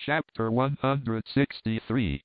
Chapter 163.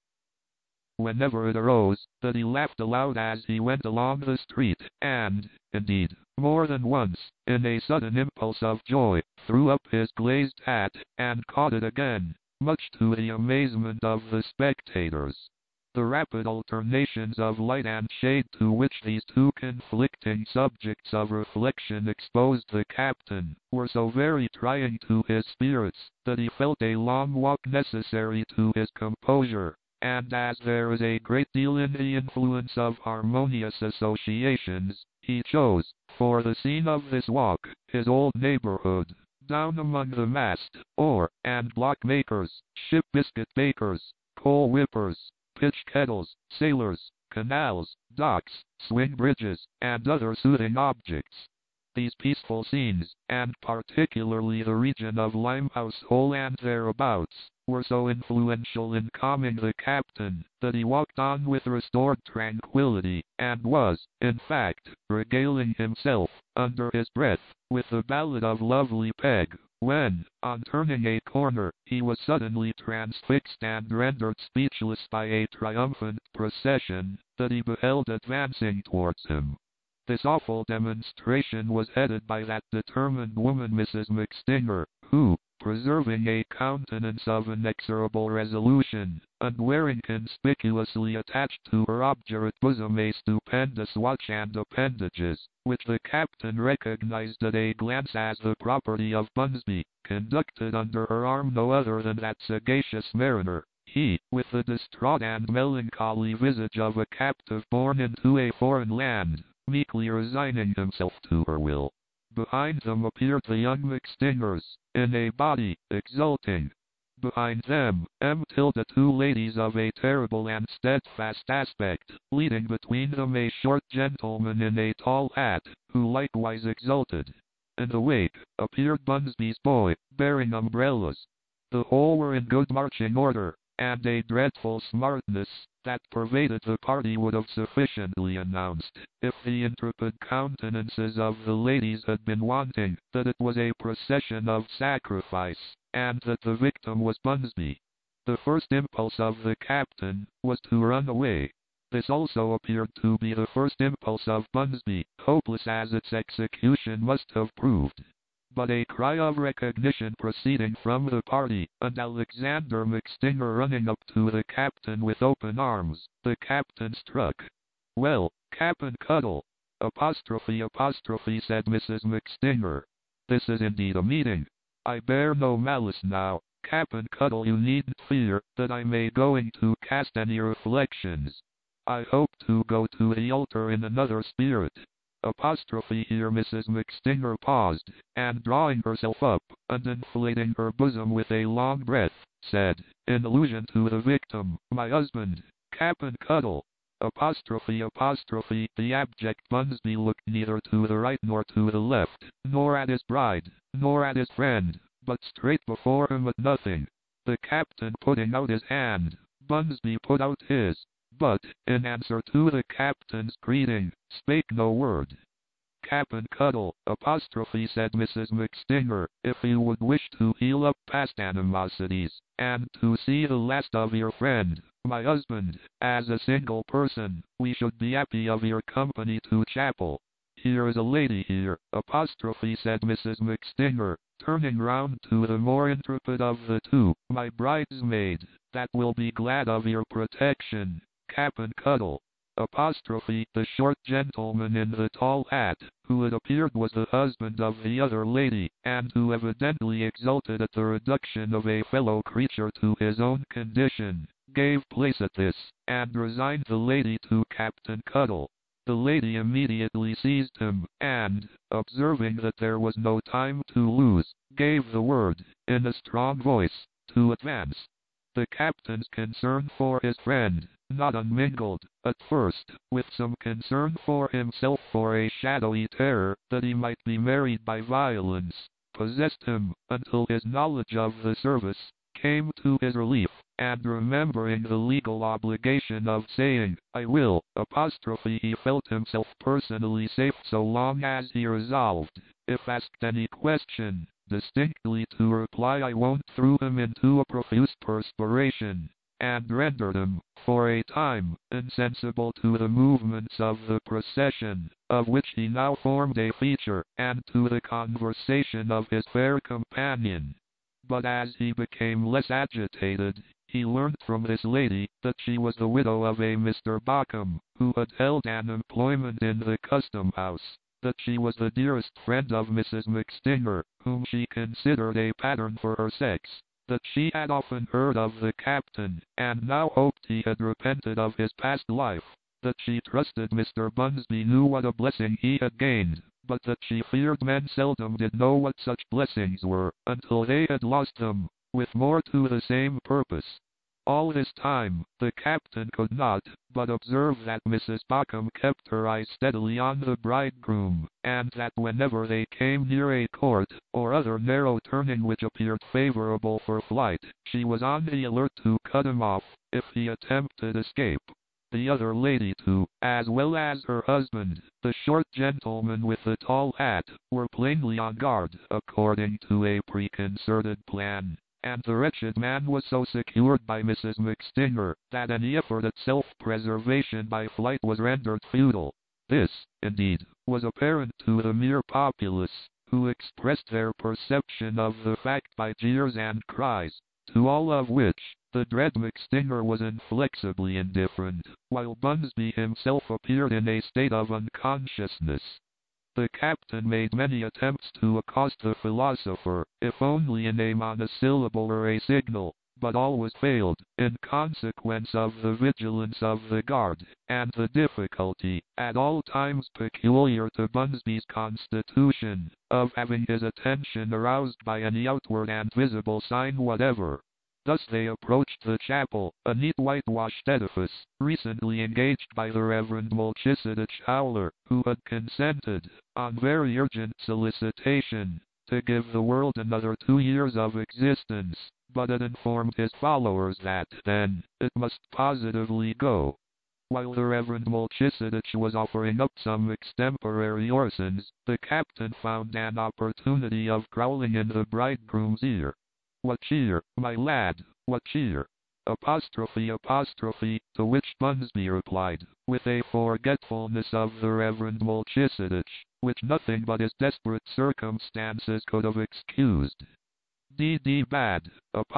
Whenever it arose, that he laughed aloud as he went along the street, and, indeed, more than once, in a sudden impulse of joy, threw up his glazed hat, and caught it again, much to the amazement of the spectators. The rapid alternations of light and shade to which these two conflicting subjects of reflection exposed the captain, were so very trying to his spirits, that he felt a long walk necessary to his composure, and as there is a great deal in the influence of harmonious associations, he chose, for the scene of this walk, his old neighborhood, down among the mast, oar, and block makers, ship biscuit bakers, coal whippers, pitch kettles, sailors, canals, docks, swing bridges, and other soothing objects. These peaceful scenes, and particularly the region of Limehouse Hole and thereabouts, were so influential in calming the captain, that he walked on with restored tranquillity, and was, in fact, regaling himself, under his breath, with the ballad of Lovely Peg, when, on turning a corner, he was suddenly transfixed and rendered speechless by a triumphant procession that he beheld advancing towards him. This awful demonstration was headed by that determined woman Mrs. McStinger, who, preserving a countenance of inexorable resolution, and wearing conspicuously attached to her obdurate bosom a stupendous watch and appendages, which the captain recognized at a glance as the property of Bunsby, conducted under her arm no other than that sagacious mariner. He, with the distraught and melancholy visage of a captive born into a foreign land, meekly resigning himself to her will. Behind them appeared the young McStingers, in a body, exulting. Behind them, two ladies of a terrible and steadfast aspect, leading between them a short gentleman in a tall hat, who likewise exulted. In the wake, appeared Bunsby's boy, bearing umbrellas. The whole were in good marching order, and a dreadful smartness that pervaded the party would have sufficiently announced, if the intrepid countenances of the ladies had been wanting, that it was a procession of sacrifice, and that the victim was Bunsby. The first impulse of the captain was to run away. This also appeared to be the first impulse of Bunsby, hopeless as its execution must have proved. But a cry of recognition proceeding from the party, and Alexander McStinger running up to the captain with open arms, the captain struck. "Well, Cap'n Cuttle, apostrophe, said Mrs. McStinger. This is indeed a meeting. I bear no malice now, Cap'n Cuttle, you needn't fear that I may going to cast any reflections. I hope to go to the altar in another spirit." Apostrophe here Mrs. McStinger paused, and drawing herself up, and inflating her bosom with a long breath, said, in allusion to the victim, "My husband, Cap'n Cuttle." Apostrophe, the abject Bunsby looked neither to the right nor to the left, nor at his bride, nor at his friend, but straight before him at nothing. The captain putting out his hand, Bunsby put out his, but, in answer to the captain's greeting, spake no word. "Cap'n Cuttle, apostrophe, said Mrs. McStinger, if you would wish to heal up past animosities, and to see the last of your friend, my husband, as a single person, we should be happy of your company to chapel. Here is a lady here, apostrophe, said Mrs. McStinger, turning round to the more intrepid of the two, my bridesmaid, that will be glad of your protection, Cap'n Cuttle." Apostrophe, the short gentleman in the tall hat, who it appeared was the husband of the other lady, and who evidently exulted at the reduction of a fellow creature to his own condition, gave place at this, and resigned the lady to Captain Cuttle. The lady immediately seized him, and, observing that there was no time to lose, gave the word, in a strong voice, to advance. The captain's concern for his friend, not unmingled, at first, with some concern for himself for a shadowy terror that he might be married by violence, possessed him, until his knowledge of the service came to his relief, and remembering the legal obligation of saying, "I will," apostrophe, he felt himself personally safe so long as he resolved, if asked any question, distinctly to reply I won't, threw him into a profuse perspiration, and rendered him, for a time, insensible to the movements of the procession, of which he now formed a feature, and to the conversation of his fair companion. But as he became less agitated, he learnt from this lady that she was the widow of a Mr. Bockham, who had held an employment in the custom house, that she was the dearest friend of Mrs. McStinger, whom she considered a pattern for her sex, that she had often heard of the captain, and now hoped he had repented of his past life, that she trusted Mr. Bunsby knew what a blessing he had gained, but that she feared men seldom did know what such blessings were, until they had lost them, with more to the same purpose. All this time, the captain could not but observe that Mrs. Bockham kept her eyes steadily on the bridegroom, and that whenever they came near a court, or other narrow turning which appeared favorable for flight, she was on the alert to cut him off, if he attempted escape. The other lady too, as well as her husband, the short gentleman with the tall hat, were plainly on guard, according to a preconcerted plan, and the wretched man was so secured by Mrs. McStinger, that any effort at self-preservation by flight was rendered futile. This, indeed, was apparent to the mere populace, who expressed their perception of the fact by jeers and cries, to all of which the dread McStinger was inflexibly indifferent, while Bunsby himself appeared in a state of unconsciousness. The captain made many attempts to accost the philosopher, if only in a monosyllable or a signal, but always failed, in consequence of the vigilance of the guard, and the difficulty, at all times peculiar to Bunsby's constitution, of having his attention aroused by any outward and visible sign whatever. Thus they approached the chapel, a neat whitewashed edifice, recently engaged by the Reverend Melchisedec Howler, who had consented, on very urgent solicitation, to give the world another 2 years of existence, but had informed his followers that, then, it must positively go. While the Reverend Melchisedec was offering up some extemporary orisons, the captain found an opportunity of growling in the bridegroom's ear. "What cheer, my lad, what cheer?" Apostrophe, to which Bunsby replied, with a forgetfulness of the Reverend Melchisedec, which nothing but his desperate circumstances could have excused. "D.D. bad,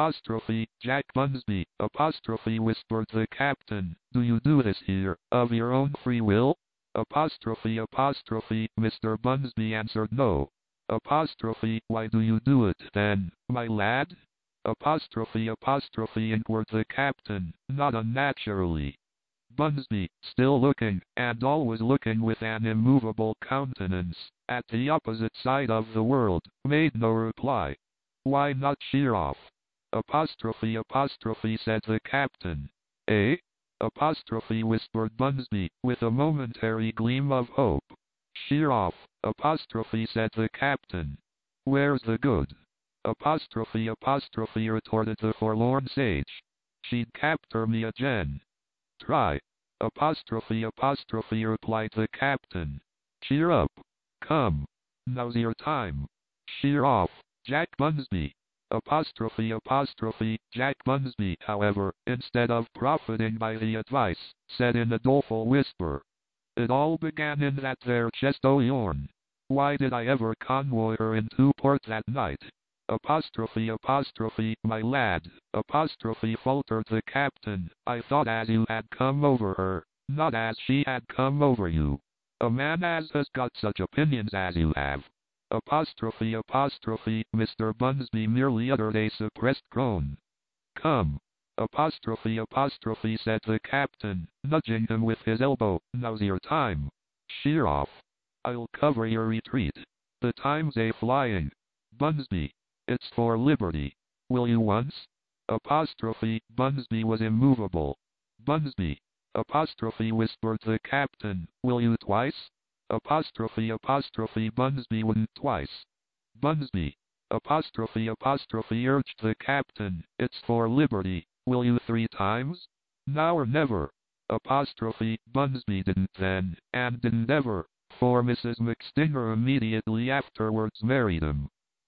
Jack Bunsby, whispered the captain, "do you do this here, of your own free will?" Mr. Bunsby answered no. "Why do you do it, then, my lad?" Inquired the captain, not unnaturally. Bunsby, still looking, and always looking with an immovable countenance, at the opposite side of the world, made no reply. "Why not sheer off?" Said the captain. "Eh?" Whispered Bunsby, with a momentary gleam of hope. "Sheer off," said the captain. "Where's the good?" Retorted the forlorn sage. "She'd capture me again." "Try." Replied the captain. "Cheer up. Come. Now's your time. Sheer off, Jack Bunsby." Jack Bunsby, however, instead of profiting by the advice, said in a doleful whisper, "It all began in that there chest o' yourn. Why did I ever convoy her into port that night?" My lad, faltered the captain, "I thought as you had come over her, not as she had come over you. A man as has got such opinions as you have." Mr. Bunsby merely uttered a suppressed groan. "Come." Said the captain, nudging him with his elbow, "now's your time. Sheer off. I'll cover your retreat. The time's a-flying. Bunsby, it's for liberty. Will you once?" Bunsby was immovable. "Bunsby," whispered the captain, "will you twice?" Bunsby wouldn't twice. "Bunsby," urged the captain, "it's for liberty. Will you 3 times? Now or never?" Bunsby didn't then, and didn't ever, for Mrs. McStinger immediately afterwards married him.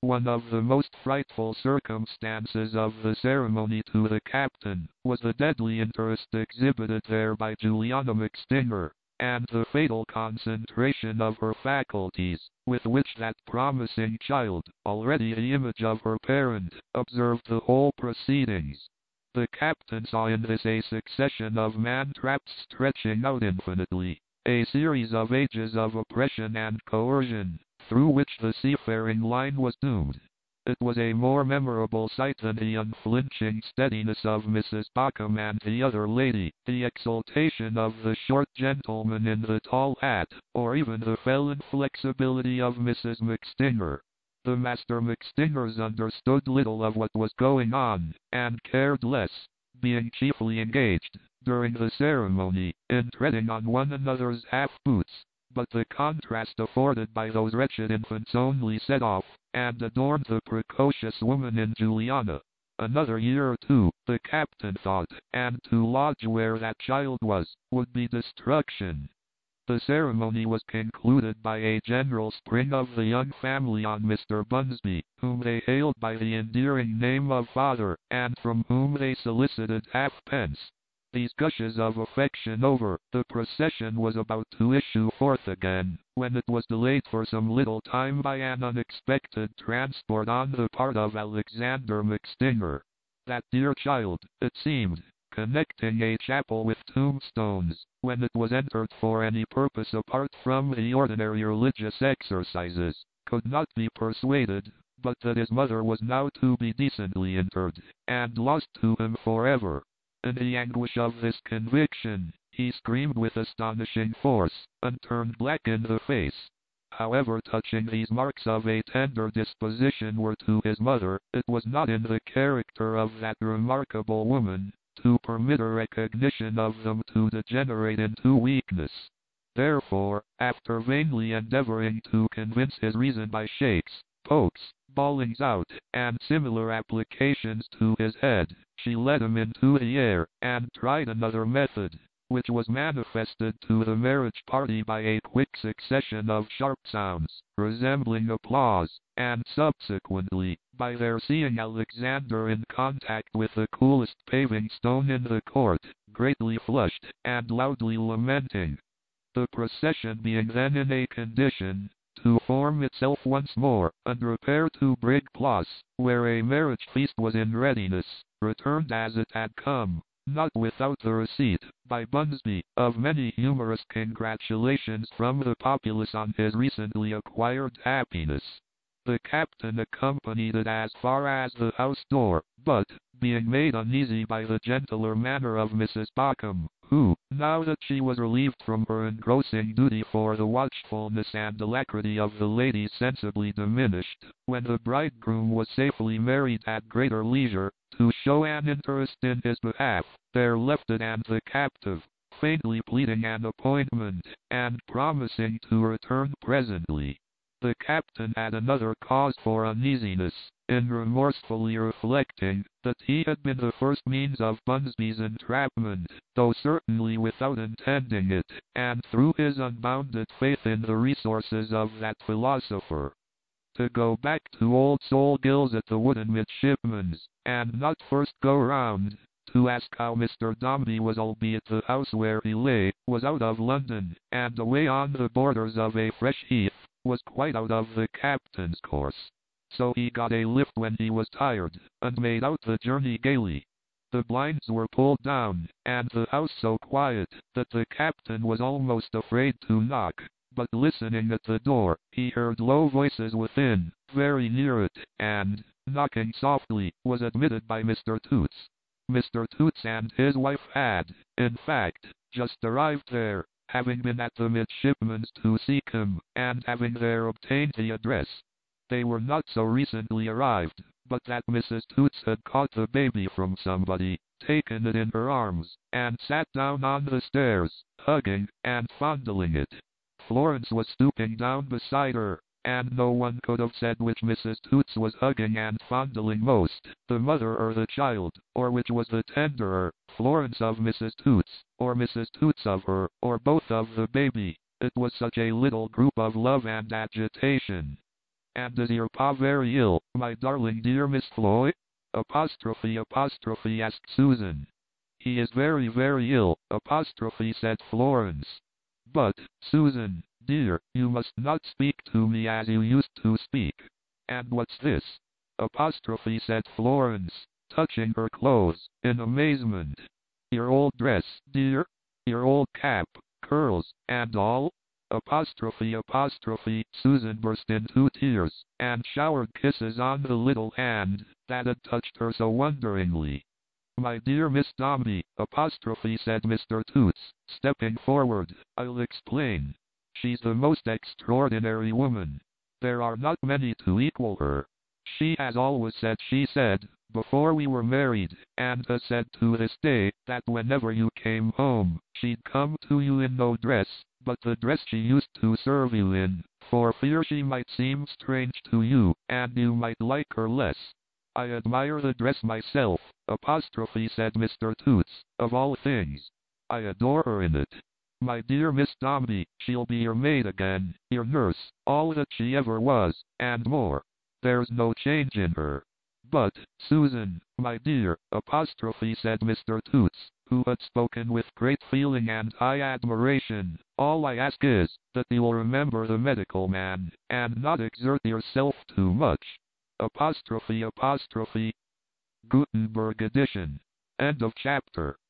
One of the most frightful circumstances of the ceremony to the captain was the deadly interest exhibited there by Juliana McStinger, and the fatal concentration of her faculties, with which that promising child, already the image of her parent, observed the whole proceedings. The captain saw in this a succession of man-traps stretching out infinitely, a series of ages of oppression and coercion, through which the seafaring line was doomed. It was a more memorable sight than the unflinching steadiness of Mrs. Bockham and the other lady, the exultation of the short gentleman in the tall hat, or even the felon flexibility of Mrs. McStinger. The Master McStingers understood little of what was going on, and cared less, being chiefly engaged, during the ceremony, in treading on one another's half-boots. But the contrast afforded by those wretched infants only set off and adorned the precocious woman in Juliana. Another year or two, the captain thought, and to lodge where that child was, would be destruction. The ceremony was concluded by a general spring of the young family on Mr. Bunsby, whom they hailed by the endearing name of father, and from whom they solicited halfpence. These gushes of affection over, the procession was about to issue forth again, when it was delayed for some little time by an unexpected transport on the part of Alexander McStinger. That dear child, it seemed, connecting a chapel with tombstones, when it was entered for any purpose apart from the ordinary religious exercises, could not be persuaded, but that his mother was now to be decently interred, and lost to him forever. In the anguish of this conviction, he screamed with astonishing force, and turned black in the face. However touching these marks of a tender disposition were to his mother, it was not in the character of that remarkable woman to permit a recognition of them to degenerate into weakness. Therefore, after vainly endeavoring to convince his reason by shakes, pokes, bawlings out, and similar applications to his head, she led him into the air, and tried another method, which was manifested to the marriage party by a quick succession of sharp sounds, resembling applause, and subsequently, by their seeing Alexander in contact with the coolest paving stone in the court, greatly flushed, and loudly lamenting. The procession being then in a condition to form itself once more, and repair to Brig Place, where a marriage feast was in readiness, returned as it had come, not without the receipt, by Bunsby, of many humorous congratulations from the populace on his recently acquired happiness. The captain accompanied it as far as the house door, but, being made uneasy by the gentler manner of Mrs. Bockham, who, now that she was relieved from her engrossing duty for the watchfulness and alacrity of the ladies sensibly diminished, when the bridegroom was safely married at greater leisure, to show an interest in his behalf, there left it and the captive, faintly pleading an appointment, and promising to return presently. The captain had another cause for uneasiness, in remorsefully reflecting that he had been the first means of Bunsby's entrapment, though certainly without intending it, and through his unbounded faith in the resources of that philosopher. To go back to old Sol Gills at the Wooden Midshipman's, and not first go round to ask how Mr. Dombey was, albeit the house where he lay was out of London, and away on the borders of a fresh heath, was quite out of the captain's course. So he got a lift when he was tired, and made out the journey gaily. The blinds were pulled down, and the house so quiet, that the captain was almost afraid to knock, but listening at the door, he heard low voices within, very near it, and, knocking softly, was admitted by Mr. Toots. Mr. Toots and his wife had, in fact, just arrived there, having been at the midshipman's to seek him, and having there obtained the address. They were not so recently arrived, but that Mrs. Toots had caught the baby from somebody, taken it in her arms, and sat down on the stairs, hugging and fondling it. Florence was stooping down beside her, and no one could have said which Mrs. Toots was hugging and fondling most, the mother or the child, or which was the tenderer, Florence of Mrs. Toots, or Mrs. Toots of her, or both of the baby. It was such a little group of love and agitation. And is your pa very ill, my darling dear Miss Floy? Apostrophe asked Susan. He is very, very ill, apostrophe said Florence. But, Susan, dear, you must not speak to me as you used to speak. And what's this? Apostrophe said Florence, touching her clothes, in amazement. Your old dress, dear? Your old cap, curls, and all? Apostrophe Susan burst into tears, and showered kisses on the little hand that had touched her so wonderingly. My dear Miss Dombey, apostrophe said Mr. Toots, stepping forward, I'll explain. She's the most extraordinary woman. There are not many to equal her. She has always said she said, before we were married, and has said to this day, that whenever you came home, she'd come to you in no dress, but the dress she used to serve you in, for fear she might seem strange to you, and you might like her less. I admire the dress myself, apostrophe said Mr. Toots, of all things. I adore her in it. My dear Miss Dombey, she'll be your maid again, your nurse, all that she ever was, and more. There's no change in her. But, Susan, my dear, apostrophe said Mr. Toots, who had spoken with great feeling and high admiration, all I ask is, that you'll remember the medical man, and not exert yourself too much. Apostrophe Gutenberg edition. End of chapter.